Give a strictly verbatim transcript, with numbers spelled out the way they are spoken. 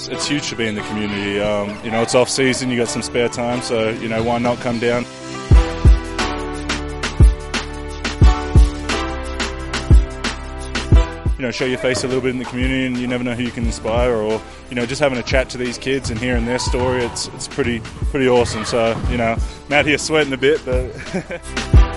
It's, it's huge to be in the community. Um, you know, it's off season, you got some spare time, so, you know, why not come down? You know, show your face a little bit in the community, and you never know who you can inspire, or, you know, just having a chat to these kids and hearing their story, it's, it's pretty, pretty awesome. So, you know, I'm out here sweating a bit, but...